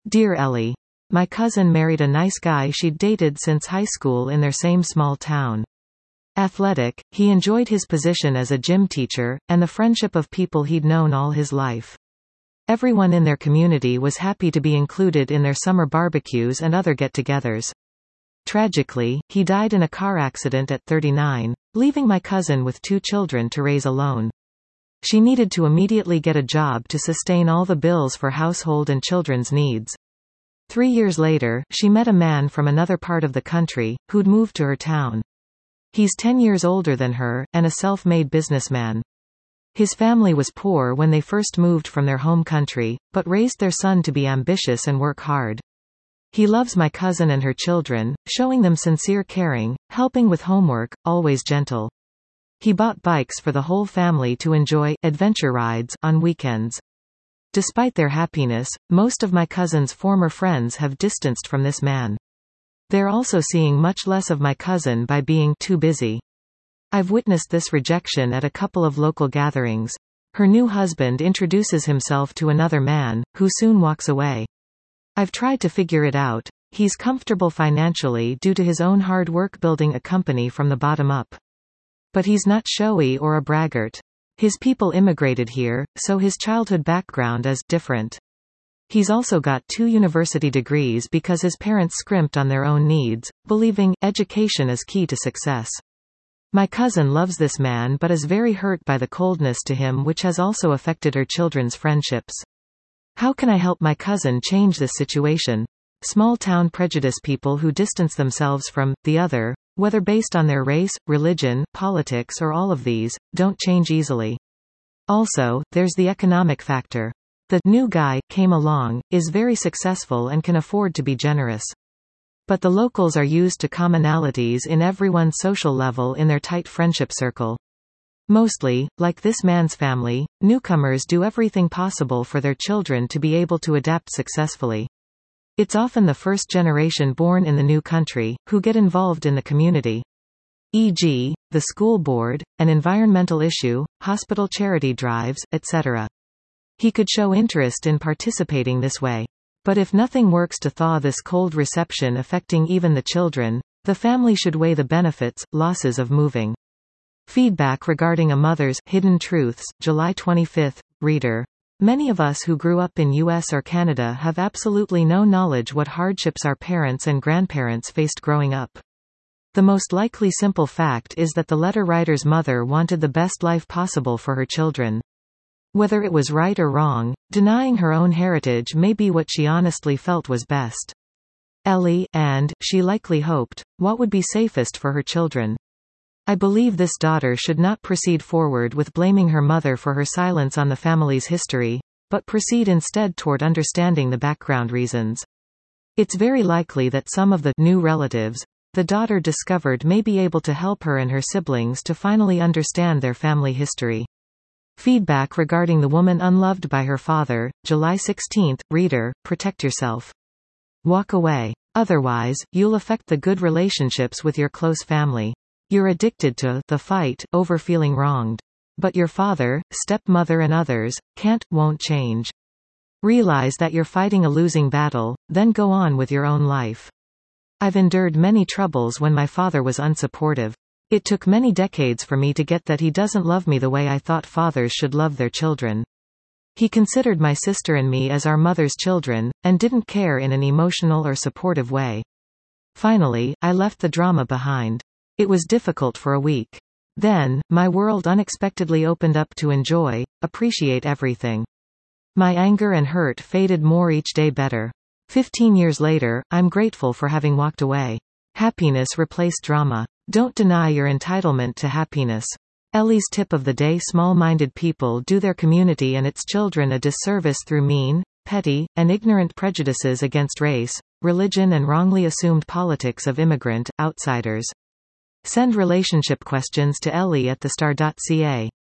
Dear Ellie. My cousin married a nice guy she'd dated since high school in their same small town. Athletic, he enjoyed his position as a gym teacher, and the friendship of people he'd known all his life. Everyone in their community was happy to be included in their summer barbecues and other get-togethers. Tragically, he died in a car accident at 39, leaving my cousin with 2 children to raise alone. She needed to immediately get a job to sustain all the bills for household and children's needs. 3 years later, she met a man from another part of the country, who'd moved to her town. He's 10 years older than her, and a self-made businessman. His family was poor when they first moved from their home country, but raised their son to be ambitious and work hard. He loves my cousin and her children, showing them sincere caring, helping with homework, always gentle. He bought bikes for the whole family to enjoy, adventure rides, on weekends. Despite their happiness, most of my cousin's former friends have distanced from this man. They're also seeing much less of my cousin by being too busy. I've witnessed this rejection at a couple of local gatherings. Her new husband introduces himself to another man, who soon walks away. I've tried to figure it out. He's comfortable financially due to his own hard work building a company from the bottom up. But he's not showy or a braggart. His people immigrated here, so his childhood background is different. He's also got 2 university degrees because his parents scrimped on their own needs, believing education is key to success. My cousin loves this man but is very hurt by the coldness to him, which has also affected her children's friendships. How can I help my cousin change this situation? Small town prejudice, people who distance themselves from the other, whether based on their race, religion, politics or all of these, don't change easily. Also, there's the economic factor. The new guy came along, is very successful and can afford to be generous. But the locals are used to commonalities in everyone's social level in their tight friendship circle. Mostly, like this man's family, newcomers do everything possible for their children to be able to adapt successfully. It's often the first generation born in the new country, who get involved in the community. E.g., the school board, an environmental issue, hospital charity drives, etc. He could show interest in participating this way. But if nothing works to thaw this cold reception affecting even the children, the family should weigh the benefits, losses of moving. Feedback regarding a mother's hidden truths, July 25, reader. Many of us who grew up in US or Canada have absolutely no knowledge what hardships our parents and grandparents faced growing up. The most likely simple fact is that the letter writer's mother wanted the best life possible for her children. Whether it was right or wrong, denying her own heritage may be what she honestly felt was best. Ellie, and, she likely hoped, what would be safest for her children. I believe this daughter should not proceed forward with blaming her mother for her silence on the family's history, but proceed instead toward understanding the background reasons. It's very likely that some of the new relatives the daughter discovered may be able to help her and her siblings to finally understand their family history. Feedback regarding the woman unloved by her father, July 16, reader, protect yourself. Walk away. Otherwise, you'll affect the good relationships with your close family. You're addicted to the fight over feeling wronged. But your father, stepmother and others won't change. Realize that you're fighting a losing battle, then go on with your own life. I've endured many troubles when my father was unsupportive. It took many decades for me to get that he doesn't love me the way I thought fathers should love their children. He considered my sister and me as our mother's children, and didn't care in an emotional or supportive way. Finally, I left the drama behind. It was difficult for a week. Then, my world unexpectedly opened up to enjoy, appreciate everything. My anger and hurt faded more each day better. 15 years later, I'm grateful for having walked away. Happiness replaced drama. Don't deny your entitlement to happiness. Ellie's tip of the day: small-minded people do their community and its children a disservice through mean, petty, and ignorant prejudices against race, religion and wrongly assumed politics of immigrant outsiders. Send relationship questions to Ellie at thestar.ca.